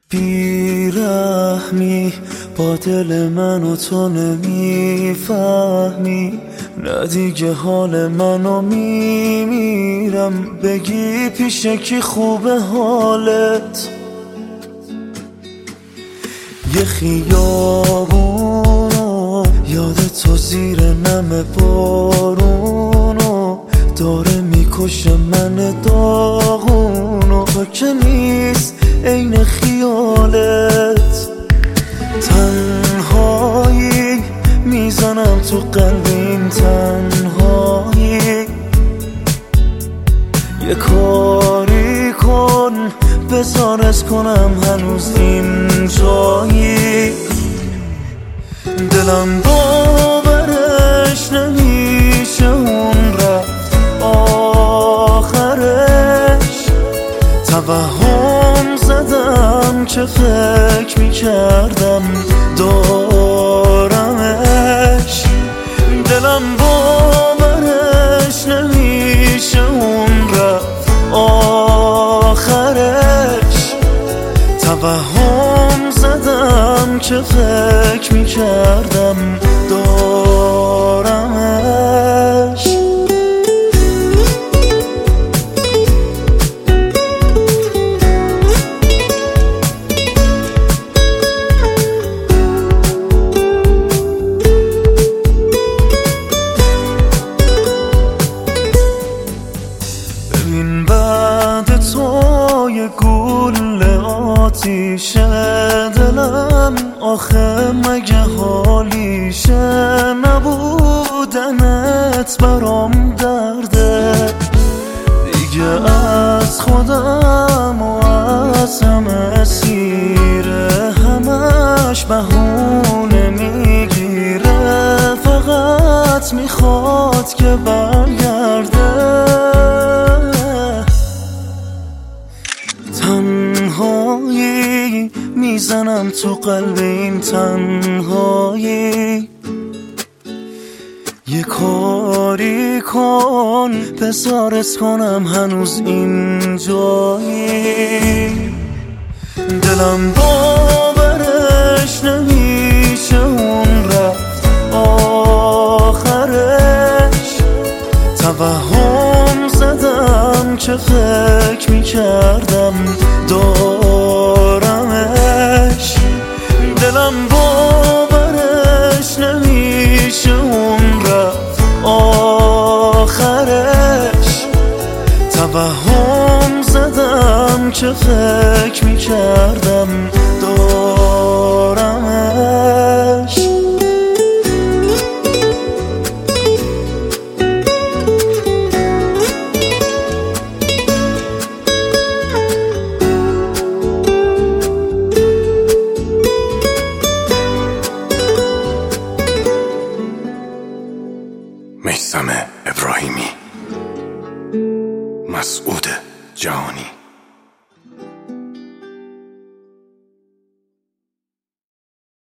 بیرحمی با دل من و تو نمیفهمی، نه دیگه حال منو میمیرم. بگی پیش کی خوبه حالت؟ یه خیابونو یاد تو زیر نم بارونو داره میکشه من داغونو. تو که نیست عین خیالت، تنهایی میزنم تو قلبیم، تنهایی. یه کاری کن بزارت کنم هنوز این جایی. دلم باورش نمیشه اون رفت آخرش. توهم زدم که فکر میکردم دارمش. دلم باورش نمیشه اون رفت آخرش. توهم زدم که فکر میکردم دارمش. ببین بعد تو یه گوله آتیشه دلم، آخه مگه حالیشه؟ نبودنت برام درده دیگه، از خودم و از همه سیره. همش بهونه میگیره، فقط میخواد که برگرده. تنهایی میزنم تو قلب این تنهایی. یه کاری کن بزارت کنم هنوز این جایی. دلم باورش نمیشه اون رفت آخرش. توهم زدم که فکر میکردم دارمش. دلم باورش نمیشه اون رفت آخرش. توهم زدم که فکر میکردم دارمش. میثم ابراهیمی، مسعود جهانی.